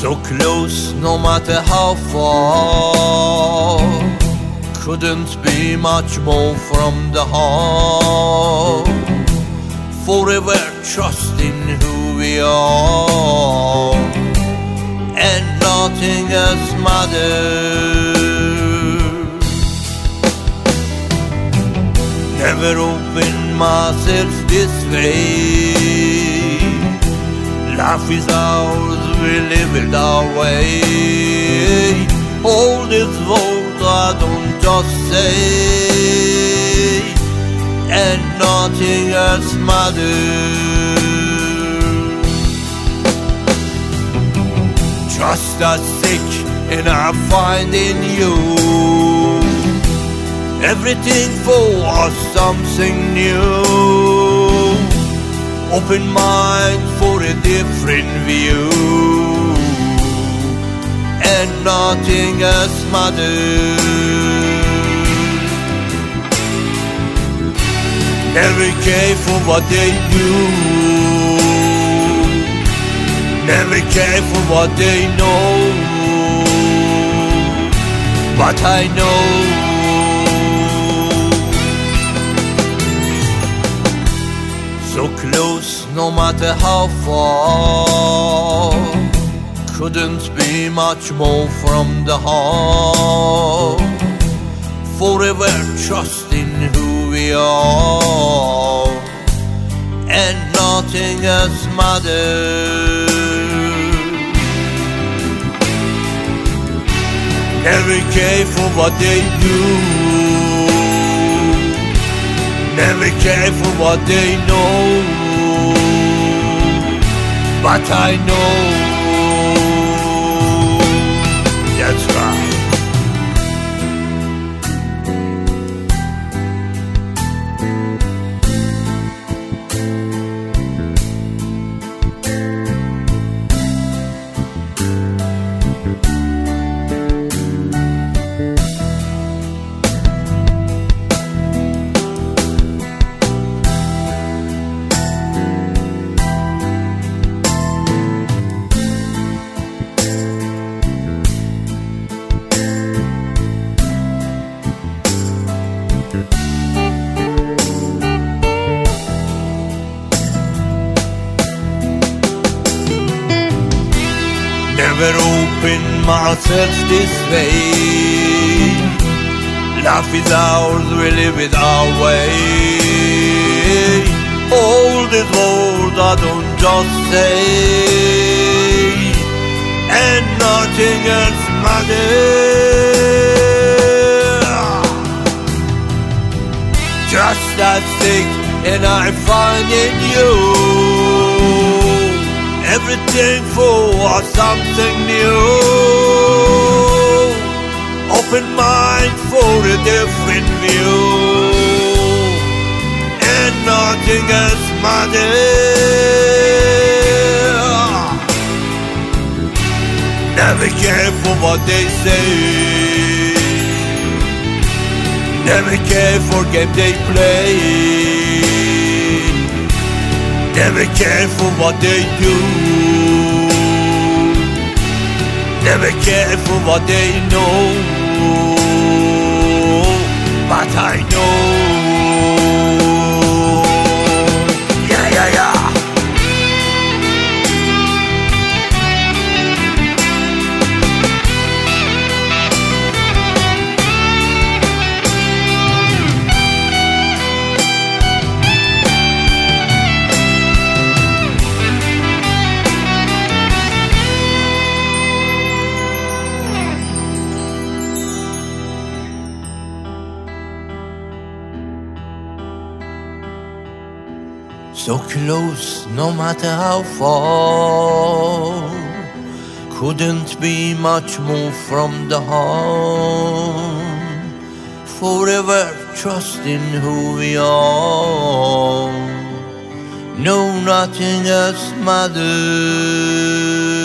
So close, no matter how far. Couldn't be much more from the heart. Forever trusting who we are, and nothing else matters. Never opened myself this way. Life is ours, we live it our way. All these words I don't just say, and nothing else matters. Trust I seek and I find in you. Everything for something new. Open mind for a different view, and nothing else matters. Never care for what they do, never care for what they know, but I know so close, no matter how far. Couldn't be much more from the heart. Forever trusting who we are, and nothing else matters. Never care for what they do, never care for what they know, but I know that's right. Never open myself this way. Life is ours, we live it our way. All these words I don't just say, and nothing else matters. Just that sick, and I find in you. Everything for something new. Open mind for a different view, and nothing else matters. Never care for what they say, never care for game they play, never care for what they do, never care for what they know, but I know. Yeah, yeah, yeah. So close, no matter how far. Couldn't be much more from the heart. Forever trusting who we are. No, nothing else matters.